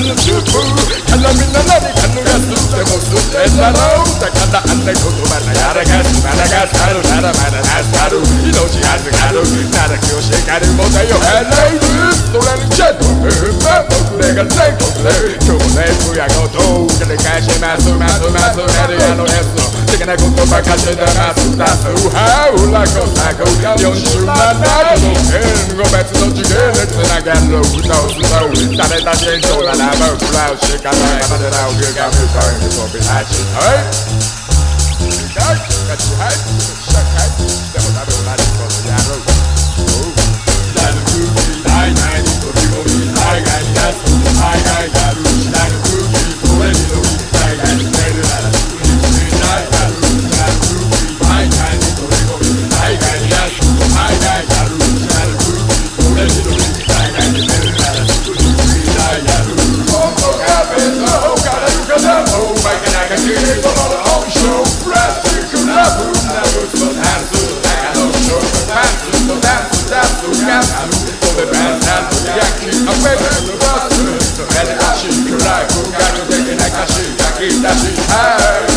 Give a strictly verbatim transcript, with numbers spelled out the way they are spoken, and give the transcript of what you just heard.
のスープ絡みな何かのが吸っても吸ってんだろうだからあんな言葉なやらかすまだがさるならまだ助かる命預かるなら今日しかるもだよ払いずそれにちゃんとふま僕らが全国で今日もね不やごと繰り返しますますますメディアの S の的なことばかしでます出すはうらこさこよんじゅうまんなどの言語別の次元でつながるのそう誰たちにそうならばくらうしかないまでなおゆがみたいに飛び出しはいはいガチはい社会でもダメ同じことやろう時代の空気ないないに飛び込み海外に出す海外やる時代の空気これに伸び海外に出るならすぐに国内やる時代の空気海外に飛び込み海外に出す海外やる時代の空気これに伸び海外に出るならすぐに国内やる本当が別のからゆかなもうバカなかきこの本性プラスチックラブなブツのダンス中のショートパンツのダンスダンスがある飛べばなんと焼きあふれるバス目で足暗い風格的な歌詞書き出しはい